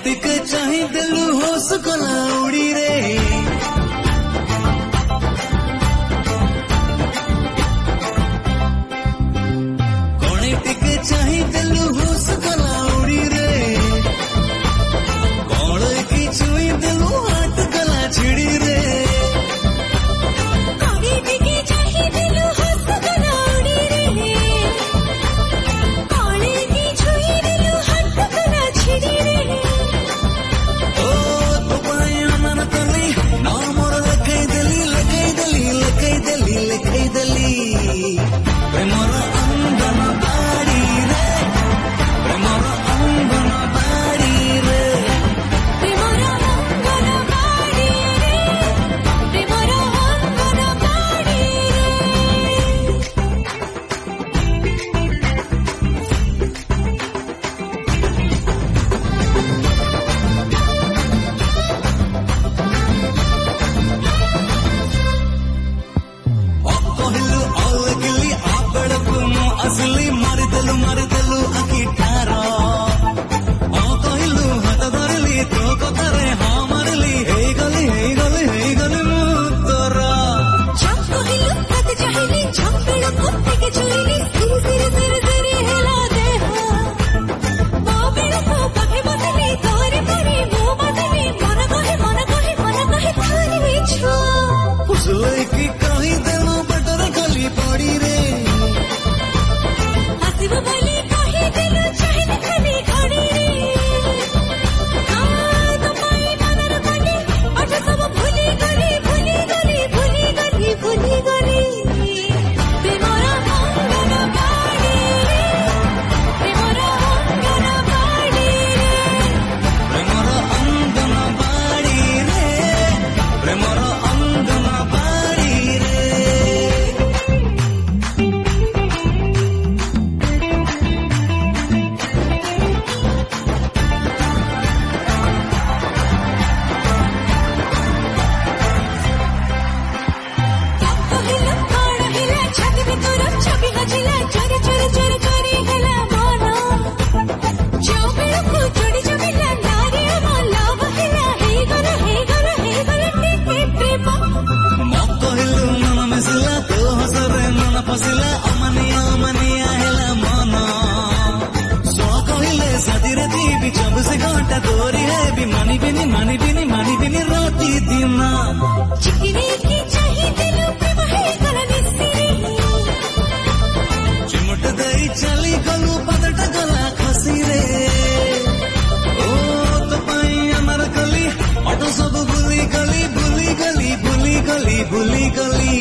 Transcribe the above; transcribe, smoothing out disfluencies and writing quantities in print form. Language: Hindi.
ଟିକେ ଚାହିଁ ଦେଲୁ ହୋସ କଲା ଉଡ଼ିରେ କଣେ ଟିକେ ଚାହିଁ ଦେଲୁ ହୋସ କଲା ଉଡ଼ିରେ କଣ କି ଛୁଇଁ ଦେଲୁ ହାଟ କଲା ଛିଡ଼ିରେ असली मारिदेलु आखि ठार कहलु हाथ धरली तो कथारे हाँ मारली हे गली मु तोर फुसले की कही देलु बटर गली पड़ी रे फसिला अमानिया हेला मन सो कहले साथीरे दीबी 24 घंटा तोरी है भी मानी बिनी राती दिन चिकनी की चाहिए दिलो प्रेम है कला निस्सिरी चिमुट दई चली गलु पदटा गला खसी रे ओ तो पाई अमर गली ऑटो सब भूली गली